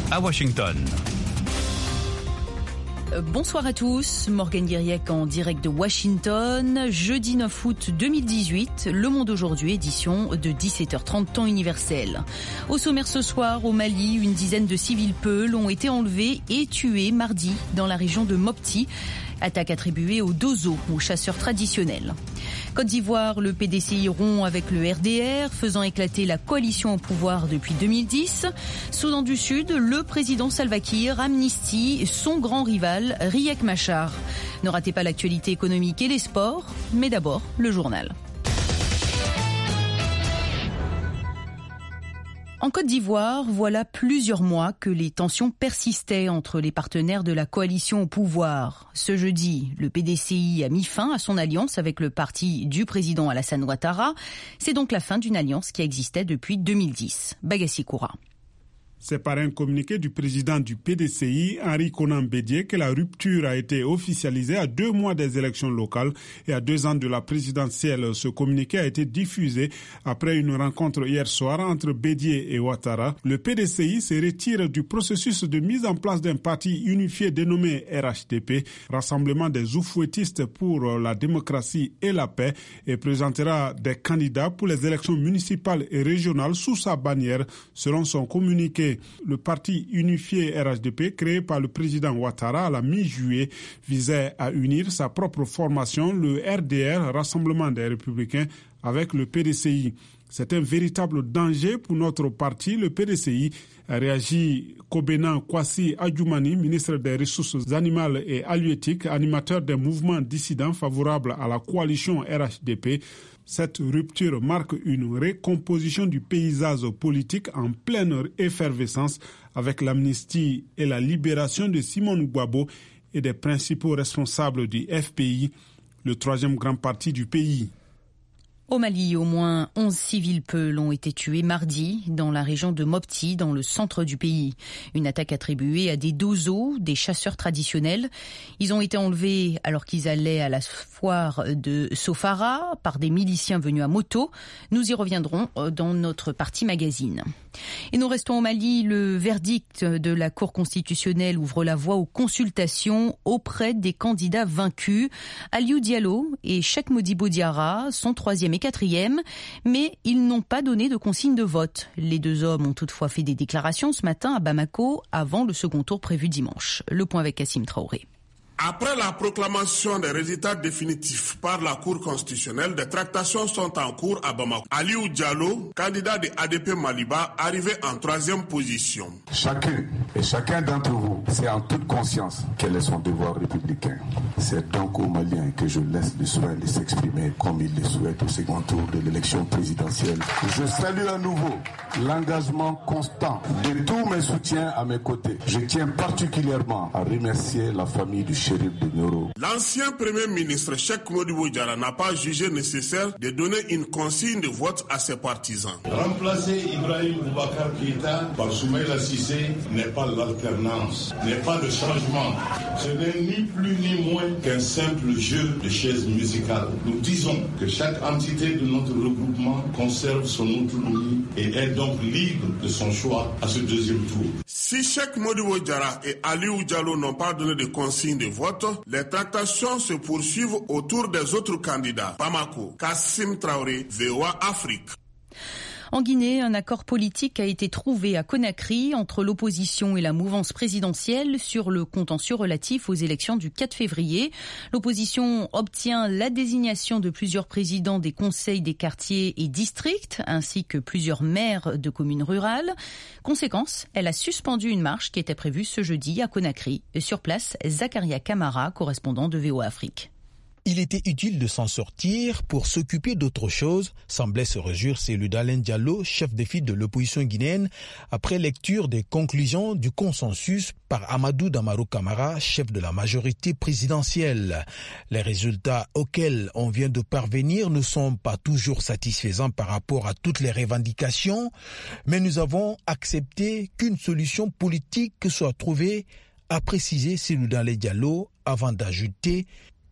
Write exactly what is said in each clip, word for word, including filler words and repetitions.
à Washington. Bonsoir à tous, Morgane Guiriec en direct de Washington, jeudi neuf août deux mille dix-huit, Le Monde aujourd'hui, édition de dix-sept heures trente temps universel. Au sommaire ce soir, au Mali, une dizaine de civils peuls ont été enlevés et tués mardi dans la région de Mopti. Attaque attribuée aux Dozo, aux chasseurs traditionnels. Côte d'Ivoire, le P D C I rompt avec le R D R, faisant éclater la coalition au pouvoir depuis deux mille dix. Soudan du Sud, le président Salva Kiir amnistie son grand rival, Riek Machar. Ne ratez pas l'actualité économique et les sports, mais d'abord le journal. En Côte d'Ivoire, voilà plusieurs mois que les tensions persistaient entre les partenaires de la coalition au pouvoir. Ce jeudi, le P D C I a mis fin à son alliance avec le parti du président Alassane Ouattara. C'est donc la fin d'une alliance qui existait depuis deux mille dix. Bagassi Koura. C'est par un communiqué du président du P D C I, Henri Konan Bédié, que la rupture a été officialisée à deux mois des élections locales et à deux ans de la présidentielle. Ce communiqué a été diffusé après une rencontre hier soir entre Bédié et Ouattara. Le P D C I se retire du processus de mise en place d'un parti unifié dénommé R H D P, Rassemblement des oufouettistes pour la démocratie et la paix, et présentera des candidats pour les élections municipales et régionales sous sa bannière, selon son communiqué. Le parti unifié R H D P, créé par le président Ouattara à la mi-juillet, visait à unir sa propre formation, le R D R, Rassemblement des Républicains, avec le P D C I. C'est un véritable danger pour notre parti, le P D C I, a réagi Kobena Kwasi Adjoumani, ministre des Ressources animales et halieutiques, animateur des mouvements dissidents favorables à la coalition R H D P. Cette rupture marque une recomposition du paysage politique en pleine effervescence avec l'amnistie et la libération de Simone Gbagbo et des principaux responsables du F P I, le troisième grand parti du pays. Au Mali, au moins onze civils peuls ont été tués mardi dans la région de Mopti, dans le centre du pays. Une attaque attribuée à des Dozo, des chasseurs traditionnels. Ils ont été enlevés alors qu'ils allaient à la foire de Sofara par des miliciens venus à moto. Nous y reviendrons dans notre partie magazine. Et nous restons au Mali. Le verdict de la Cour constitutionnelle ouvre la voie aux consultations auprès des candidats vaincus. Aliou Diallo et Cheikh Modibo Diarra sont troisième et quatrième, mais ils n'ont pas donné de consigne de vote. Les deux hommes ont toutefois fait des déclarations ce matin à Bamako avant le second tour prévu dimanche. Le point avec Kassim Traoré. Après la proclamation des résultats définitifs par la Cour constitutionnelle, des tractations sont en cours à Bamako. Aliou Diallo, candidat de A D P Maliba, arrivé en troisième position. Chacun et chacun d'entre vous sait en toute conscience quel est son devoir républicain. C'est donc aux Maliens que je laisse le soin de s'exprimer comme ils le souhaitent au second tour de l'élection présidentielle. Je salue à nouveau l'engagement constant de tous mes soutiens à mes côtés. Je tiens particulièrement à remercier la famille du L'ancien Premier ministre Cheikh Modibo Diarra n'a pas jugé nécessaire de donner une consigne de vote à ses partisans. Remplacer Ibrahim Boubacar Keïta par Soumaïla Cissé n'est pas l'alternance, n'est pas le changement. Ce n'est ni plus ni moins qu'un simple jeu de chaises musicales. Nous disons que chaque entité de notre regroupement conserve son autonomie et est donc libre de son choix à ce deuxième tour. Si Cheikh Modibo Diarra et Aliou Diallo n'ont pas donné de consigne de vote, les tractations se poursuivent autour des autres candidats. Bamako, Kassim Traoré, V O A Afrique. En Guinée, un accord politique a été trouvé à Conakry entre l'opposition et la mouvance présidentielle sur le contentieux relatif aux élections du quatre février. L'opposition obtient la désignation de plusieurs présidents des conseils des quartiers et districts, ainsi que plusieurs maires de communes rurales. Conséquence, elle a suspendu une marche qui était prévue ce jeudi à Conakry. Sur place, Zakaria Kamara, correspondant de V O A Afrique. Il était utile de s'en sortir pour s'occuper d'autre chose, semblait se réjouir Cellou Dalein Diallo, chef de file de l'opposition guinéenne, après lecture des conclusions du consensus par Amadou Damaro Camara, chef de la majorité présidentielle. Les résultats auxquels on vient de parvenir ne sont pas toujours satisfaisants par rapport à toutes les revendications, mais nous avons accepté qu'une solution politique soit trouvée, a précisé Cellou Dalein Diallo, avant d'ajouter: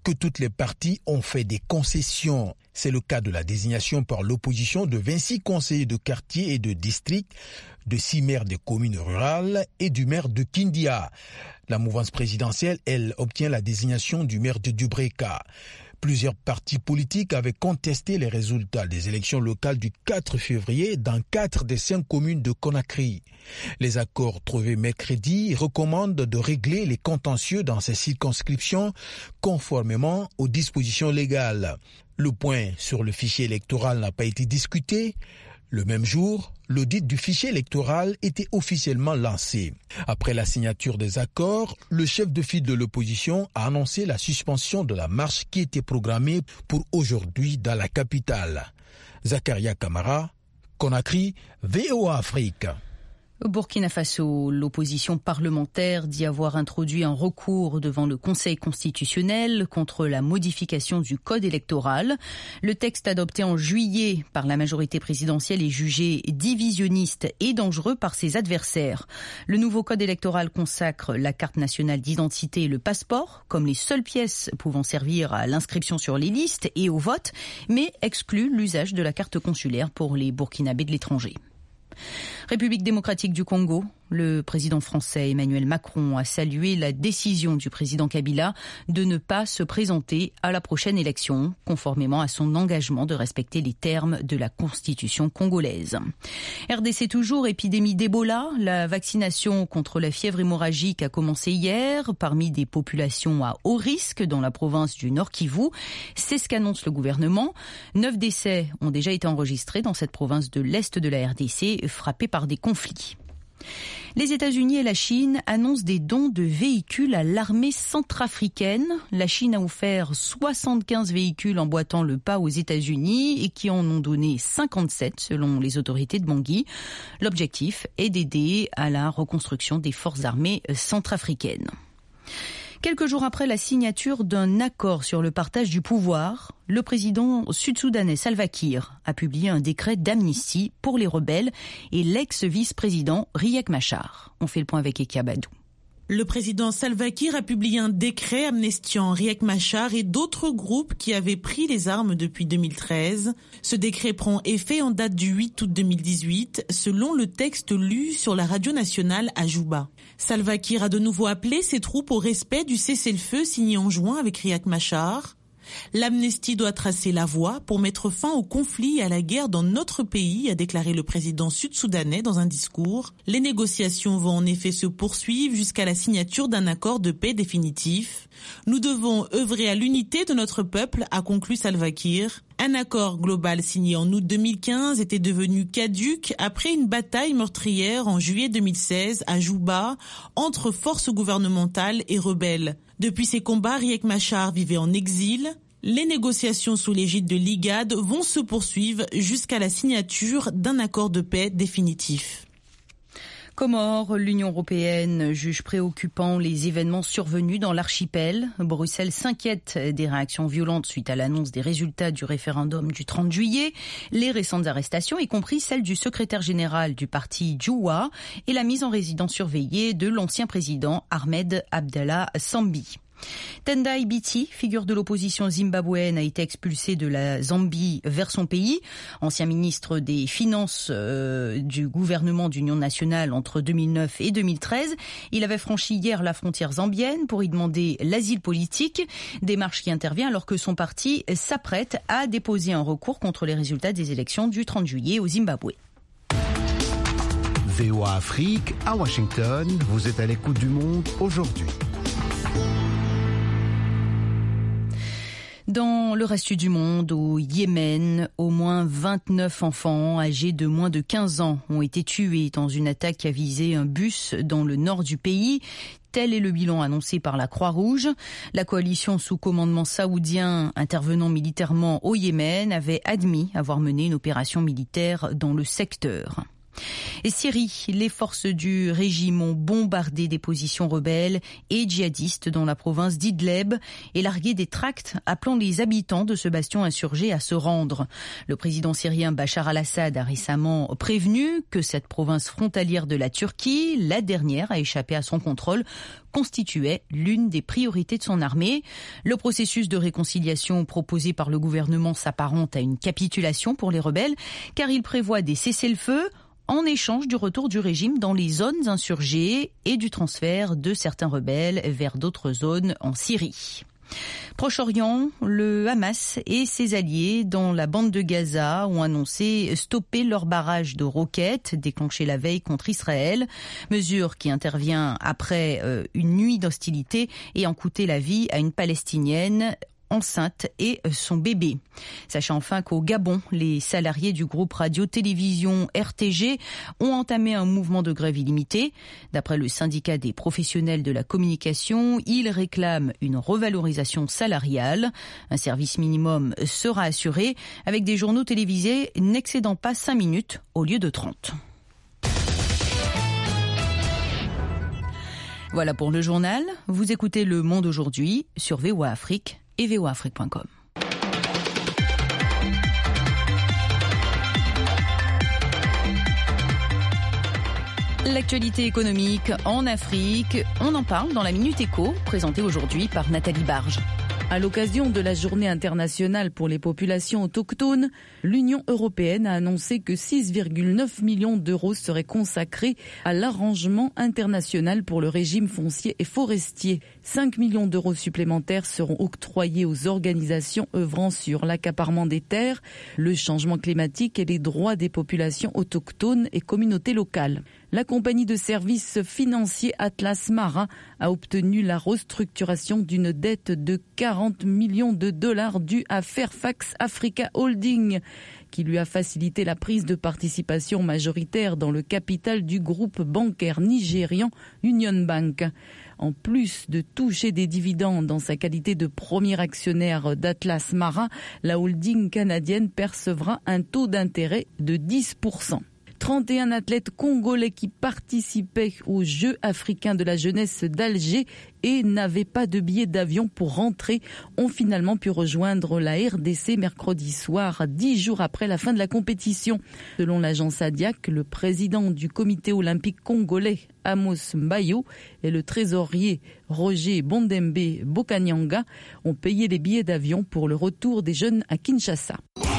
que toutes les parties ont fait des concessions. C'est le cas de la désignation par l'opposition de vingt-six conseillers de quartier et de district, de six maires des communes rurales et du maire de Kindia. La mouvance présidentielle, elle, obtient la désignation du maire de Dubreka. Plusieurs partis politiques avaient contesté les résultats des élections locales du quatre février dans quatre des cinq communes de Conakry. Les accords trouvés mercredi recommandent de régler les contentieux dans ces circonscriptions conformément aux dispositions légales. Le point sur le fichier électoral n'a pas été discuté. Le même jour, l'audit du fichier électoral était officiellement lancé. Après la signature des accords, le chef de file de l'opposition a annoncé la suspension de la marche qui était programmée pour aujourd'hui dans la capitale. Zakaria Kamara, Conakry, V O A Afrique. Au Burkina Faso, l'opposition parlementaire dit avoir introduit un recours devant le Conseil constitutionnel contre la modification du code électoral. Le texte adopté en juillet par la majorité présidentielle est jugé divisionniste et dangereux par ses adversaires. Le nouveau code électoral consacre la carte nationale d'identité et le passeport comme les seules pièces pouvant servir à l'inscription sur les listes et au vote, mais exclut l'usage de la carte consulaire pour les Burkinabés de l'étranger. République démocratique du Congo, le président français Emmanuel Macron a salué la décision du président Kabila de ne pas se présenter à la prochaine élection, conformément à son engagement de respecter les termes de la Constitution congolaise. R D C toujours, épidémie d'Ebola. La vaccination contre la fièvre hémorragique a commencé hier parmi des populations à haut risque dans la province du Nord Kivu. C'est ce qu'annonce le gouvernement. Neuf décès ont déjà été enregistrés dans cette province de l'Est de la R D C, frappée par des conflits. Les États-Unis et la Chine annoncent des dons de véhicules à l'armée centrafricaine. La Chine a offert soixante-quinze véhicules emboîtant le pas aux États-Unis et qui en ont donné cinquante-sept selon les autorités de Bangui. L'objectif est d'aider à la reconstruction des forces armées centrafricaines. Quelques jours après la signature d'un accord sur le partage du pouvoir, le président sud-soudanais Salva Kiir a publié un décret d'amnistie pour les rebelles et l'ex-vice-président Riek Machar. On fait le point avec Ekia Badou. Le président Salva Kiir a publié un décret amnistiant Riek Machar et d'autres groupes qui avaient pris les armes depuis deux mille treize. Ce décret prend effet en date du huit août deux mille dix-huit, selon le texte lu sur la radio nationale à Juba. Salva Kiir a de nouveau appelé ses troupes au respect du cessez-le-feu signé en juin avec Riek Machar. L'amnistie doit tracer la voie pour mettre fin au conflit et à la guerre dans notre pays, a déclaré le président sud-soudanais dans un discours. Les négociations vont en effet se poursuivre jusqu'à la signature d'un accord de paix définitif. Nous devons œuvrer à l'unité de notre peuple, a conclu Salva Kiir. Un accord global signé en août deux mille quinze était devenu caduc après une bataille meurtrière en juillet deux mille seize à Juba entre forces gouvernementales et rebelles. Depuis ces combats, Riek Machar vivait en exil. Les négociations sous l'égide de l'I G A D vont se poursuivre jusqu'à la signature d'un accord de paix définitif. Comores, l'Union européenne juge préoccupant les événements survenus dans l'archipel. Bruxelles s'inquiète des réactions violentes suite à l'annonce des résultats du référendum du trente juillet, les récentes arrestations, y compris celle du secrétaire général du parti Djoua, et la mise en résidence surveillée de l'ancien président Ahmed Abdallah Sambi. Tendai Biti, figure de l'opposition zimbabwéenne, a été expulsé de la Zambie vers son pays. Ancien ministre des Finances euh, du gouvernement d'union nationale entre deux mille neuf et deux mille treize, il avait franchi hier la frontière zambienne pour y demander l'asile politique, démarche qui intervient alors que son parti s'apprête à déposer un recours contre les résultats des élections du trente juillet au Zimbabwe. V O A Afrique, à Washington, vous êtes à l'écoute du monde aujourd'hui. Dans le reste du monde, au Yémen, au moins vingt-neuf enfants âgés de moins de quinze ans ont été tués dans une attaque qui a visé un bus dans le nord du pays. Tel est le bilan annoncé par la Croix-Rouge. La coalition sous commandement saoudien intervenant militairement au Yémen avait admis avoir mené une opération militaire dans le secteur. Et Syrie, les forces du régime ont bombardé des positions rebelles et djihadistes dans la province d'Idleb et largué des tracts appelant les habitants de ce bastion insurgé à se rendre. Le président syrien Bachar al-Assad a récemment prévenu que cette province frontalière de la Turquie, la dernière à échapper à son contrôle, constituait l'une des priorités de son armée. Le processus de réconciliation proposé par le gouvernement s'apparente à une capitulation pour les rebelles car il prévoit des cessez-le-feu en échange du retour du régime dans les zones insurgées et du transfert de certains rebelles vers d'autres zones en Syrie. Proche-Orient, le Hamas et ses alliés dans la bande de Gaza ont annoncé stopper leur barrage de roquettes déclenché la veille contre Israël, mesure qui intervient après euh, une nuit d'hostilité ayant coûté la vie à une Palestinienne enceinte et son bébé. Sachez enfin qu'au Gabon, les salariés du groupe radio-télévision R T G ont entamé un mouvement de grève illimité. D'après le syndicat des professionnels de la communication, ils réclament une revalorisation salariale. Un service minimum sera assuré avec des journaux télévisés n'excédant pas cinq minutes au lieu de trente. Voilà pour le journal. Vous écoutez Le Monde aujourd'hui sur V O A Afrique et v o a afrique point com. L'actualité économique en Afrique, on en parle dans la Minute Éco, présentée aujourd'hui par Nathalie Barge. À l'occasion de la Journée internationale pour les populations autochtones, l'Union européenne a annoncé que six virgule neuf millions d'euros seraient consacrés à l'arrangement international pour le régime foncier et forestier. cinq millions d'euros supplémentaires seront octroyés aux organisations œuvrant sur l'accaparement des terres, le changement climatique et les droits des populations autochtones et communautés locales. La compagnie de services financiers Atlas Mara a obtenu la restructuration d'une dette de quarante millions de dollars due à Fairfax Africa Holding, qui lui a facilité la prise de participation majoritaire dans le capital du groupe bancaire nigérian Union Bank. En plus de toucher des dividendes dans sa qualité de premier actionnaire d'Atlas Mara, la holding canadienne percevra un taux d'intérêt de dix pour cent. trente et un athlètes congolais qui participaient aux Jeux africains de la jeunesse d'Alger et n'avaient pas de billet d'avion pour rentrer ont finalement pu rejoindre la R D C mercredi soir, dix jours après la fin de la compétition. Selon l'agence Adiac, le président du comité olympique congolais, Amos Mbayo, et le trésorier Roger Bondembe Bokanyanga ont payé les billets d'avion pour le retour des jeunes à Kinshasa.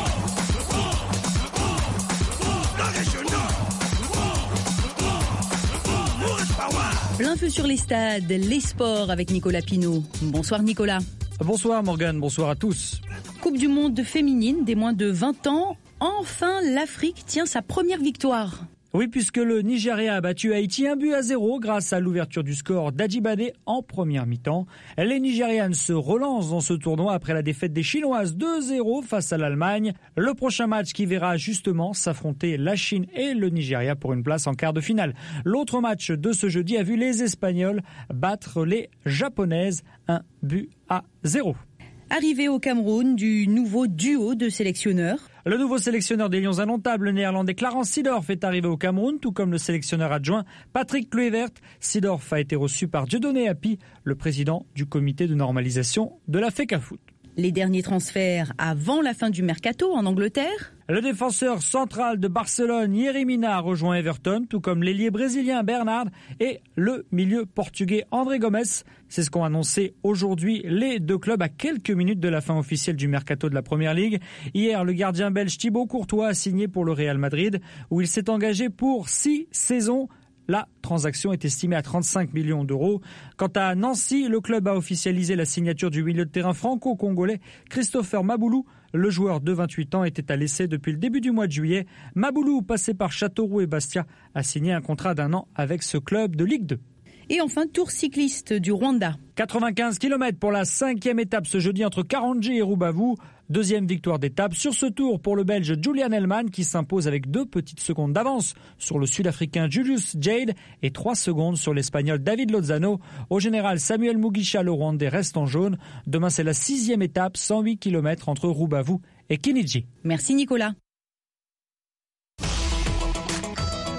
Plein feu sur les stades, les sports avec Nicolas Pinault. Bonsoir Nicolas. Bonsoir Morgane, bonsoir à tous. Coupe du monde féminine des moins de vingt ans. Enfin, l'Afrique tient sa première victoire. Oui, puisque le Nigeria a battu Haïti un but à zéro grâce à l'ouverture du score d'Adjibade en première mi-temps. Les Nigérianes se relancent dans ce tournoi après la défaite des Chinoises deux zéro face à l'Allemagne. Le prochain match qui verra justement s'affronter la Chine et le Nigeria pour une place en quart de finale. L'autre match de ce jeudi a vu les Espagnols battre les Japonaises un but à zéro. Arrivé au Cameroun du nouveau duo de sélectionneurs. Le nouveau sélectionneur des Lions indomptables, le néerlandais Clarence Seedorf, est arrivé au Cameroun, tout comme le sélectionneur adjoint Patrick Kluivert. Seedorf a été reçu par Dieudonné Appy, le président du comité de normalisation de la FECAFOOT. Les derniers transferts avant la fin du mercato en Angleterre. Le défenseur central de Barcelone, Yerry Mina, a rejoint Everton, tout comme l'ailier brésilien Bernard et le milieu portugais André Gomes. C'est ce qu'ont annoncé aujourd'hui les deux clubs à quelques minutes de la fin officielle du mercato de la Première Ligue. Hier, le gardien belge Thibaut Courtois a signé pour le Real Madrid, où il s'est engagé pour six saisons. La transaction est estimée à trente-cinq millions d'euros. Quant à Nancy, le club a officialisé la signature du milieu de terrain franco-congolais Christopher Maboulou. Le joueur de vingt-huit ans était à l'essai depuis le début du mois de juillet. Maboulou, passé par Châteauroux et Bastia, a signé un contrat d'un an avec ce club de Ligue deux. Et enfin, tour cycliste du Rwanda. quatre-vingt-quinze kilomètres pour la cinquième étape ce jeudi entre Karongi et Rubavu. Deuxième victoire d'étape sur ce tour pour le Belge Julian Hellman qui s'impose avec deux petites secondes d'avance sur le Sud-Africain Julius Jade et trois secondes sur l'Espagnol David Lozano. Au général, Samuel Mugisha, le Rwandais, reste en jaune. Demain, c'est la sixième étape, cent huit kilomètres entre Rubavu et Kinigi. Merci Nicolas.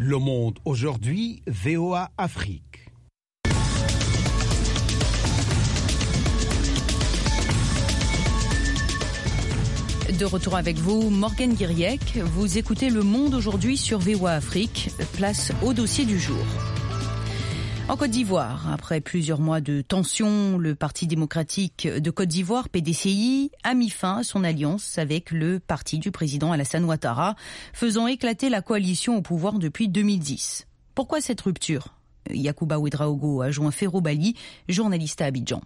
Le Monde aujourd'hui, V O A Afrique. De retour avec vous, Morgane Guiriec. Vous écoutez Le Monde aujourd'hui sur V O A Afrique. Place au dossier du jour. En Côte d'Ivoire, après plusieurs mois de tensions, le Parti démocratique de Côte d'Ivoire, P D C I, a mis fin à son alliance avec le parti du président Alassane Ouattara, faisant éclater la coalition au pouvoir depuis deux mille dix. Pourquoi cette rupture ? Yacouba Ouedraogo a joint Ferro Bali, journaliste à Abidjan.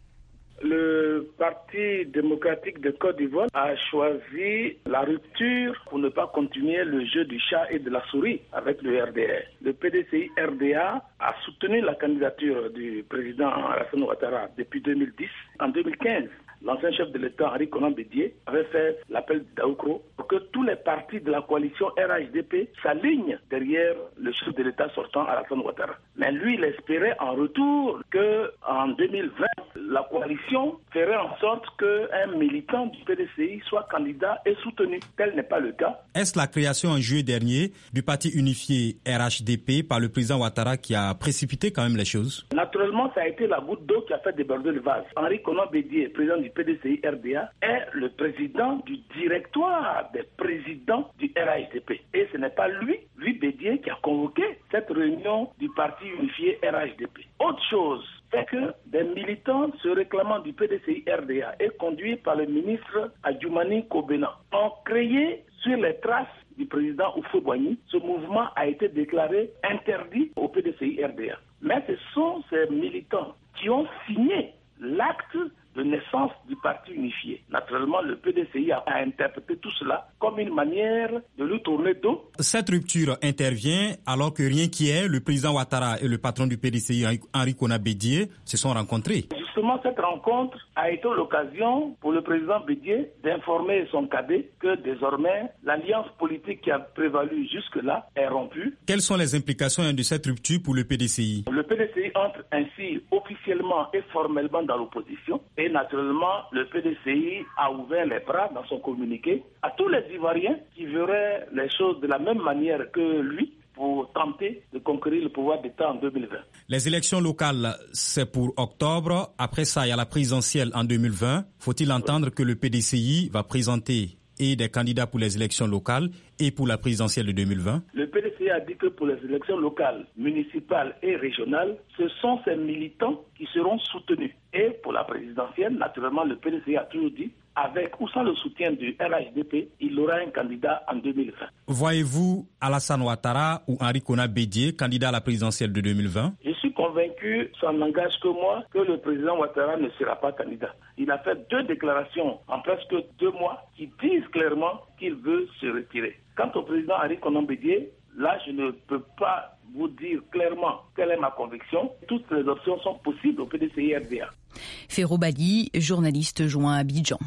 Le Parti démocratique de Côte d'Ivoire a choisi la rupture pour ne pas continuer le jeu du chat et de la souris avec le R D A. Le P D C I R D A a soutenu la candidature du président Alassane Ouattara depuis deux mille dix. En deux mille quinze, l'ancien chef de l'État, Henri Konan Bédié, avait fait l'appel d'Aoukro pour que tous les partis de la coalition R H D P s'alignent derrière le chef de l'État sortant, Alassane Ouattara. Mais lui, il espérait en retour qu'en deux mille vingt, la coalition ferait en sorte qu'un militant du P D C I soit candidat et soutenu. Tel n'est pas le cas. Est-ce la création en juillet dernier du parti unifié R H D P par le président Ouattara qui a précipité quand même les choses? Naturellement, ça a été la goutte d'eau qui a fait déborder le vase. Henri Konan Bédié, président du P D C I R D A, est le président du directoire des présidents du R H D P. Et ce n'est pas lui, lui Bédié, qui a convoqué cette réunion du parti unifié R H D P. Autre chose, c'est que des militants se réclamant du P D C I R D A et conduits par le ministre Adjoumani Kobena ont créé sur les traces du président Houphouët-Boigny. Ce mouvement a été déclaré interdit au P D C I R D A. Mais ce sont ces militants qui ont signé l'acte de naissance du parti unifié. Naturellement, le P D C I a interprété tout cela comme une manière de lui tourner dos. Cette rupture intervient alors que rien qui est, le président Ouattara et le patron du P D C I, Henri Konan Bédié, se sont rencontrés. Justement, cette rencontre a été l'occasion pour le président Bédié d'informer son cadet que désormais, l'alliance politique qui a prévalu jusque-là est rompue. Quelles sont les implications de cette rupture pour le P D C I? Le P D C I entre ainsi officiellement et formellement dans l'opposition. Et naturellement, le P D C I a ouvert les bras dans son communiqué à tous les Ivoiriens qui verraient les choses de la même manière que lui pour tenter de conquérir le pouvoir d'État en deux mille vingt. Les élections locales, c'est pour octobre. Après ça, il y a la présidentielle en deux mille vingt. Faut-il entendre que le P D C I va présenter et des candidats pour les élections locales et pour la présidentielle de deux mille vingt? Le P D C I a dit que pour les élections locales, municipales et régionales, ce sont ces militants qui seront soutenus. Et pour la présidentielle, naturellement, le P D C I a toujours dit, avec ou sans le soutien du R H D P, il aura un candidat en deux mille vingt. Voyez-vous Alassane Ouattara ou Henri Konan Bédié candidat à la présidentielle de deux mille vingt? Je suis convaincu, ça n'engage que moi, que le président Ouattara ne sera pas candidat. Il a fait deux déclarations en presque deux mois qui disent clairement qu'il veut se retirer. Quant au président Henri Konan Bédié, là, je ne peux pas vous dire clairement quelle est ma conviction. Toutes les options sont possibles au P D C I R D A. Ferro Bali, journaliste joint à Abidjan.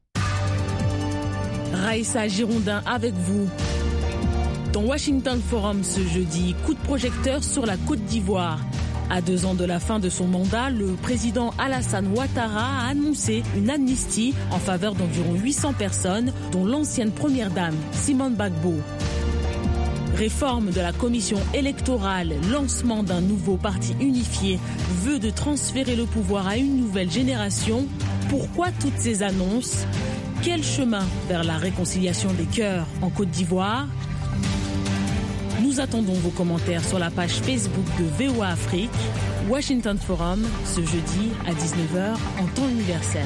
Raïssa Girondin avec vous. Dans Washington Forum ce jeudi, coup de projecteur sur la Côte d'Ivoire. À deux ans de la fin de son mandat, le président Alassane Ouattara a annoncé une amnistie en faveur d'environ huit cents personnes, dont l'ancienne première dame, Simone Gbagbo. Réforme de la commission électorale, lancement d'un nouveau parti unifié, vœu de transférer le pouvoir à une nouvelle génération. Pourquoi toutes ces annonces ? Quel chemin vers la réconciliation des cœurs en Côte d'Ivoire ? Nous attendons vos commentaires sur la page Facebook de V O A Afrique. Washington Forum, ce jeudi à dix-neuf heures en temps universel.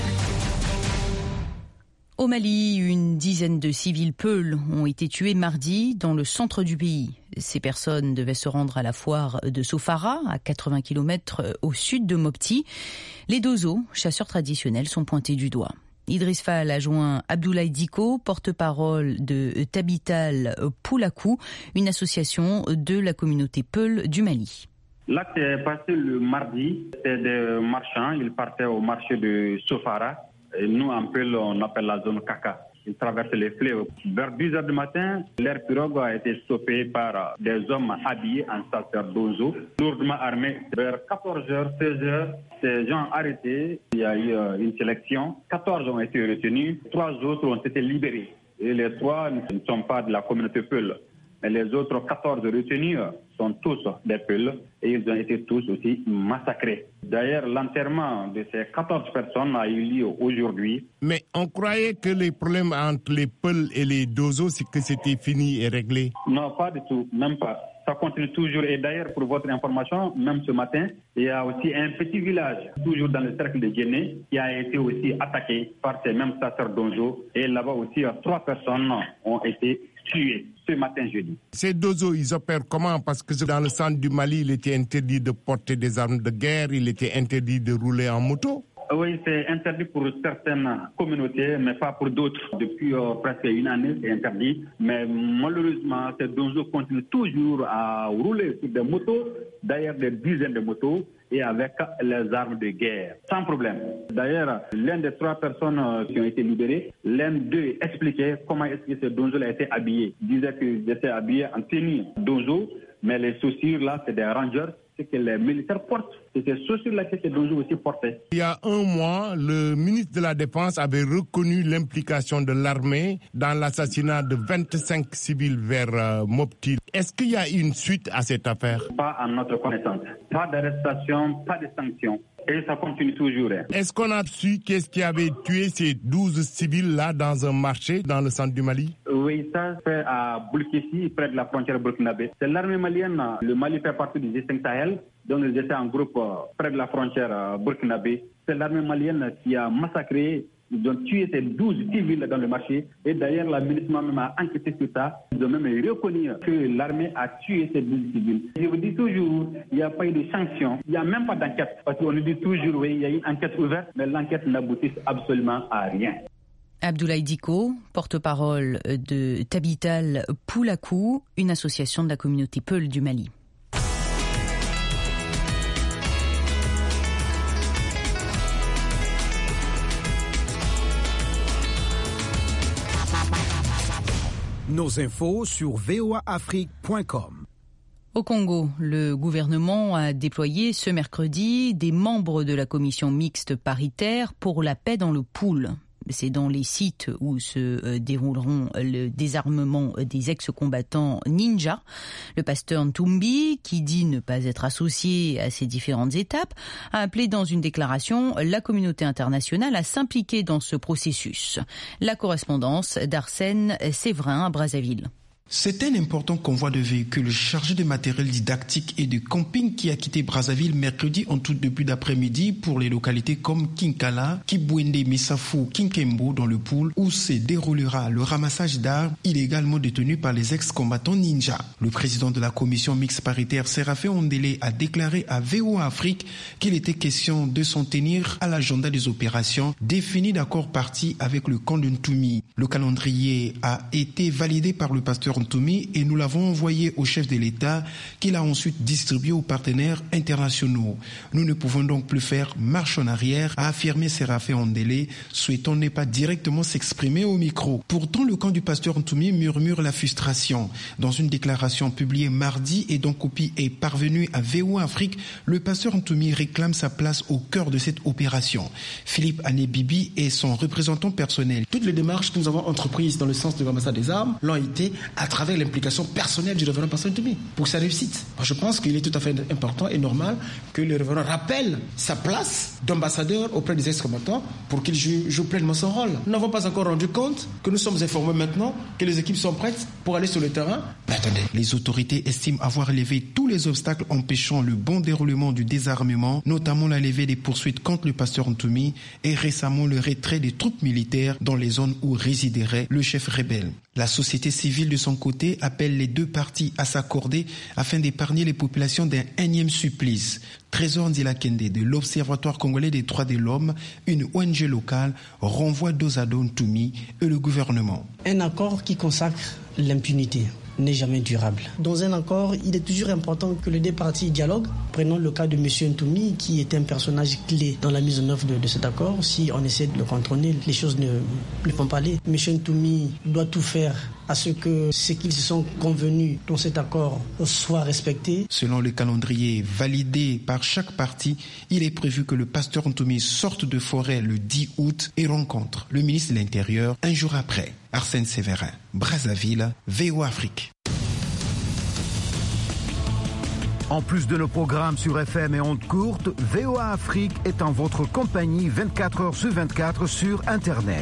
Au Mali, une dizaine de civils peuls ont été tués mardi dans le centre du pays. Ces personnes devaient se rendre à la foire de Sofara, à quatre-vingts kilomètres au sud de Mopti. Les Dozo, chasseurs traditionnels, sont pointés du doigt. Idriss Fall a joint Abdoulaye Diko, porte-parole de Tabital Poulakou, une association de la communauté Peul du Mali. L'acte est passé le mardi. C'était des marchands. Ils partaient au marché de Sofara. Et nous, en Peul, on appelle la zone Kaka. Ils traversent les fleuves. Vers dix heures du matin, leur pirogue a été stoppée par des hommes habillés en sacerdoce, lourdement armés. Vers quatorze heures, seize heures, ces gens arrêtés. Il y a eu une sélection. quatorze ont été retenus. Trois autres ont été libérés. Et les trois ne sont pas de la communauté Peul. Les autres quatorze retenus sont tous des Peuls et ils ont été tous aussi massacrés. D'ailleurs, l'enterrement de ces quatorze personnes a eu lieu aujourd'hui. Mais on croyait que les problèmes entre les Peuls et les Dozo, c'est que c'était fini et réglé. Non, pas du tout, même pas. Ça continue toujours. Et d'ailleurs, pour votre information, même ce matin, il y a aussi un petit village, toujours dans le cercle de Djenné, qui a été aussi attaqué par ces mêmes chasseurs Dozo. Et là-bas aussi, trois personnes ont été tuées ce matin jeudi. Ces Dozo, ils opèrent comment? Parce que dans le centre du Mali, il était interdit de porter des armes de guerre, il était interdit de rouler en moto. Oui, c'est interdit pour certaines communautés, mais pas pour d'autres. Depuis euh, presque une année, c'est interdit. Mais malheureusement, ces Dozo continuent toujours à rouler sur des motos, d'ailleurs des dizaines de motos, et avec les armes de guerre, sans problème. D'ailleurs, l'un des trois personnes qui ont été libérées, l'un d'eux expliquait comment est-ce que ce Dozo a été habillé. Il disait qu'il était habillé en tenue Dozo, mais les chaussures là, c'est des rangers. Que les militaires portent. C'est ces chaussures-là que ces Dozo aussi portaient. Il y a un mois, le ministre de la Défense avait reconnu l'implication de l'armée dans l'assassinat de vingt-cinq civils vers euh, Mopti. Est-ce qu'il y a une suite à cette affaire? Pas à notre connaissance. Pas d'arrestation, pas de sanctions. Et ça continue toujours. Est-ce qu'on a su qu'est-ce qui avait tué ces douze civils-là dans un marché dans le centre du Mali? Oui, ça c'est à Boulkessi, près de la frontière burkinabé. C'est l'armée malienne. Le Mali fait partie du G cinq Sahel, donc ils étaient en groupe près de la frontière burkinabé. C'est l'armée malienne qui a massacré, ils ont tué ces douze civils dans le marché. Et d'ailleurs, la milice même a enquêté sur ça. Ils ont même reconnu que l'armée a tué ces douze civils. Je vous dis toujours, il n'y a pas eu de sanctions. Il n'y a même pas d'enquête. Parce qu'on nous dit toujours, oui, il y a eu une enquête ouverte, mais l'enquête n'aboutit absolument à rien. Abdoulaye Diko, porte-parole de Tabital Poulakou, une association de la communauté Peul du Mali. Nos infos sur v o a afrique point com. Au Congo, le gouvernement a déployé ce mercredi des membres de la commission mixte paritaire pour la paix dans le Poul. C'est dans les sites où se dérouleront le désarmement des ex-combattants ninja. Le pasteur Ntumbi, qui dit ne pas être associé à ces différentes étapes, a appelé dans une déclaration la communauté internationale à s'impliquer dans ce processus. La correspondance d'Arsène Séverin à Brazzaville. C'est un important convoi de véhicules chargés de matériel didactique et de camping qui a quitté Brazzaville mercredi en tout début d'après-midi pour les localités comme Kinkala, Kibwende, Missafou, Kinkembo dans le Poul où se déroulera le ramassage d'armes illégalement détenues par les ex-combattants ninja. Le président de la commission mixte paritaire, Séraphin Ondélé, a déclaré à V O A Afrique qu'il était question de s'en tenir à l'agenda des opérations définies d'accord parti avec le camp de Ntoumi. Le calendrier a été validé par le pasteur Ntoumi et nous l'avons envoyé au chef de l'État qu'il a ensuite distribué aux partenaires internationaux. Nous ne pouvons donc plus faire marche en arrière, a affirmé Séraphin Ondélé, souhaitant ne pas directement s'exprimer au micro. Pourtant, le camp du pasteur Ntoumi murmure la frustration. Dans une déclaration publiée mardi et dont copie est parvenue à V O A Afrique, le pasteur Ntoumi réclame sa place au cœur de cette opération. Philippe Ané-Bibi est son représentant personnel. Toutes les démarches que nous avons entreprises dans le sens de l'ambassade des armes l'ont été à travers l'implication personnelle du révérend pasteur Ntoumi pour sa réussite. Je pense qu'il est tout à fait important et normal que le révérend rappelle sa place d'ambassadeur auprès des ex-combattants pour qu'il joue, joue pleinement son rôle. Nous n'avons pas encore rendu compte que nous sommes informés maintenant que les équipes sont prêtes pour aller sur le terrain. Mais attendez. Les autorités estiment avoir levé tous les obstacles empêchant le bon déroulement du désarmement, notamment la levée des poursuites contre le pasteur Ntoumi et récemment le retrait des troupes militaires dans les zones où résiderait le chef rebelle. La société civile de son côté appelle les deux parties à s'accorder afin d'épargner les populations d'un énième supplice. Trésor Ndila-Kende de l'Observatoire congolais des droits de l'homme, une O N G locale, renvoie dos à dos Ntoumi et le gouvernement. Un accord qui consacre l'impunité n'est jamais durable. Dans un accord, il est toujours important que les deux parties dialoguent. Prenons le cas de M. Ntoumi, qui est un personnage clé dans la mise en œuvre de, de cet accord. Si on essaie de le contrôler, les choses ne, ne vont pas aller. M. Ntoumi doit tout faire à ce que ce qu'ils se sont convenus dans cet accord soit respecté. Selon le calendrier validé par chaque partie, il est prévu que le pasteur Ntoumi sorte de forêt le dix août et rencontre le ministre de l'Intérieur un jour après. Arsène Séverin, Brazzaville, V O A Afrique. En plus de nos programmes sur F M et ondes courtes, V O A Afrique est en votre compagnie vingt-quatre heures sur vingt-quatre sur Internet.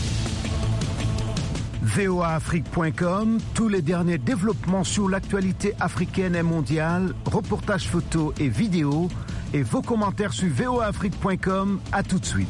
V O A Afrique point com, tous les derniers développements sur l'actualité africaine et mondiale, reportages photos et vidéos, et vos commentaires sur V O A Afrique point com. À tout de suite.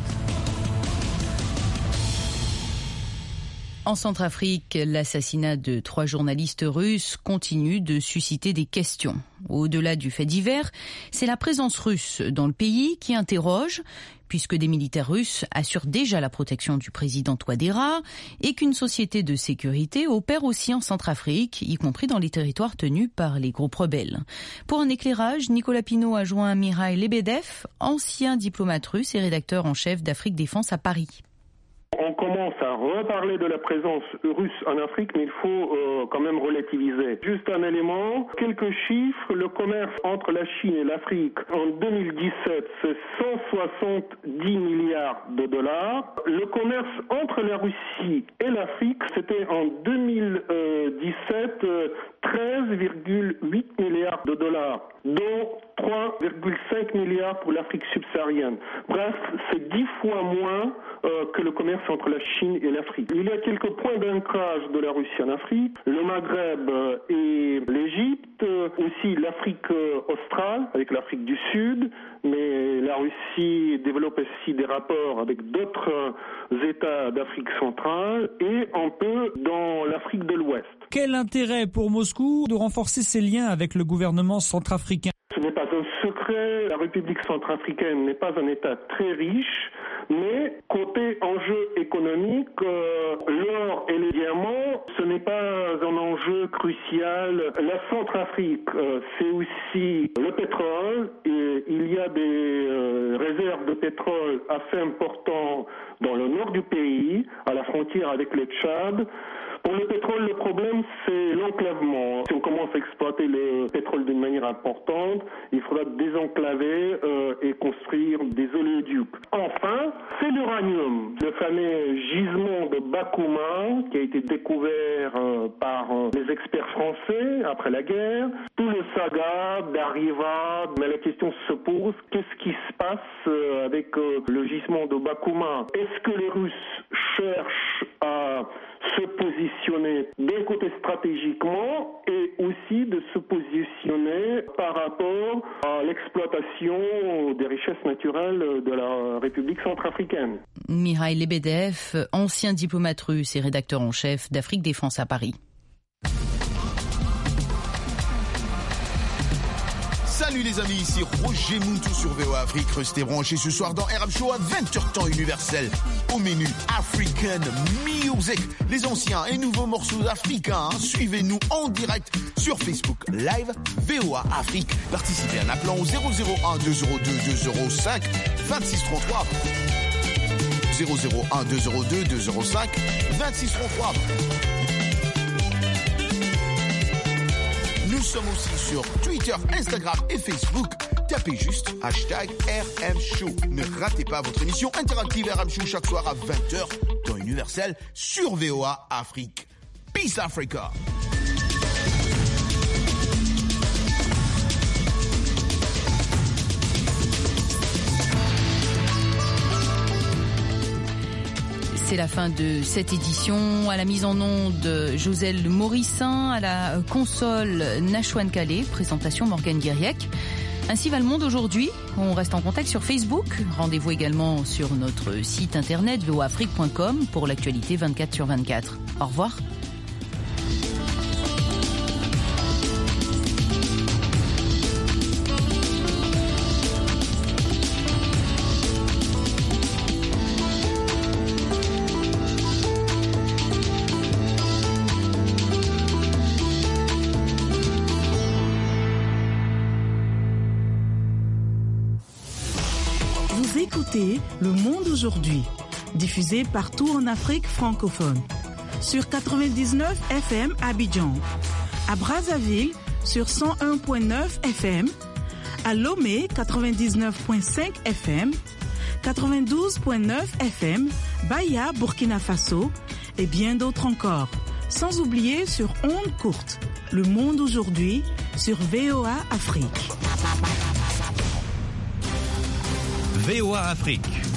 En Centrafrique, l'assassinat de trois journalistes russes continue de susciter des questions. Au-delà du fait divers, c'est la présence russe dans le pays qui interroge, puisque des militaires russes assurent déjà la protection du président Touadéra et qu'une société de sécurité opère aussi en Centrafrique, y compris dans les territoires tenus par les groupes rebelles. Pour un éclairage, Nicolas Pinault a joint Mikhail Lebedev, ancien diplomate russe et rédacteur en chef d'Afrique Défense à Paris. On commence à reparler de la présence russe en Afrique, mais il faut euh, quand même relativiser. Juste un élément, quelques chiffres. Le commerce entre la Chine et l'Afrique en deux mille dix-sept, c'est cent soixante-dix milliards de dollars. Le commerce entre la Russie et l'Afrique, c'était en deux mille dix-sept treize virgule huit milliards de dollars, dont trois virgule cinq milliards pour l'Afrique subsaharienne. Bref, c'est dix fois moins euh, que le commerce entre la Chine et l'Afrique. Il y a quelques points d'ancrage de la Russie en Afrique, le Maghreb euh, et l'Égypte, euh, aussi l'Afrique euh, australe avec l'Afrique du Sud, mais la Russie développe aussi des rapports avec d'autres euh, États d'Afrique centrale et un peu dans l'Afrique de l'Ouest. Quel intérêt pour Moscou de renforcer ses liens avec le gouvernement centrafricain ? Ce n'est pas un secret, la République centrafricaine n'est pas un État très riche, mais côté enjeu économique, euh, l'or et les diamants, ce n'est pas un enjeu crucial. La Centrafrique, euh, c'est aussi le pétrole, et il y a des euh, réserves de pétrole assez importantes dans le nord du pays, à la frontière avec le Tchad. Pour le pétrole, le problème, c'est l'enclavement. Si on commence à exploiter le pétrole d'une manière importante, il faudra désenclaver euh, et construire des oléoducs. Enfin, c'est l'uranium, le fameux gisement de Bakouma qui a été découvert euh, par euh, les experts français après la guerre. Tout le saga d'Arriva, mais la question se pose, qu'est-ce qui se passe euh, avec euh, le gisement de Bakouma? Est-ce que les Russes cherchent à se positionner d'un côté stratégiquement et aussi de se positionner par rapport à l'exploitation des richesses naturelles de la République centrafricaine. Mikhail Lebedev, ancien diplomate russe et rédacteur en chef d'Afrique Défense à Paris. Salut les amis, ici Roger Moutou sur V O A Afrique. Restez branchés ce soir dans R M Show à vingt heures temps universel. Au menu African Music, les anciens et nouveaux morceaux africains. Hein. Suivez-nous en direct sur Facebook Live V O A Afrique. Participez en appelant au zéro zéro un deux zéro deux deux zéro cinq vingt-six trente-trois. zéro zéro un deux zéro deux deux zéro cinq vingt-six trente-trois. Nous sommes aussi sur Twitter, Instagram et Facebook. Tapez juste hashtag R M Show. Ne ratez pas votre émission interactive R M Show chaque soir à vingt heures dans Universel sur V O A Afrique. Peace Africa. C'est la fin de cette édition. À la mise en onde, Joselle Morissin, à la console, Nachouane Calais, présentation Morgane Guiriec. Ainsi va le monde aujourd'hui. On reste en contact sur Facebook. Rendez-vous également sur notre site internet v o a afrique point com pour l'actualité vingt-quatre sur vingt-quatre. Au revoir. Le Monde aujourd'hui, diffusé partout en Afrique francophone. Sur quatre-vingt-dix-neuf F M à Abidjan, à Brazzaville sur cent un virgule neuf F M, à Lomé quatre-vingt-dix-neuf virgule cinq F M, quatre-vingt-douze virgule neuf F M, Baya, Burkina Faso et bien d'autres encore. Sans oublier sur ondes courtes, Le Monde aujourd'hui, sur V O A Afrique. V O A Afrique.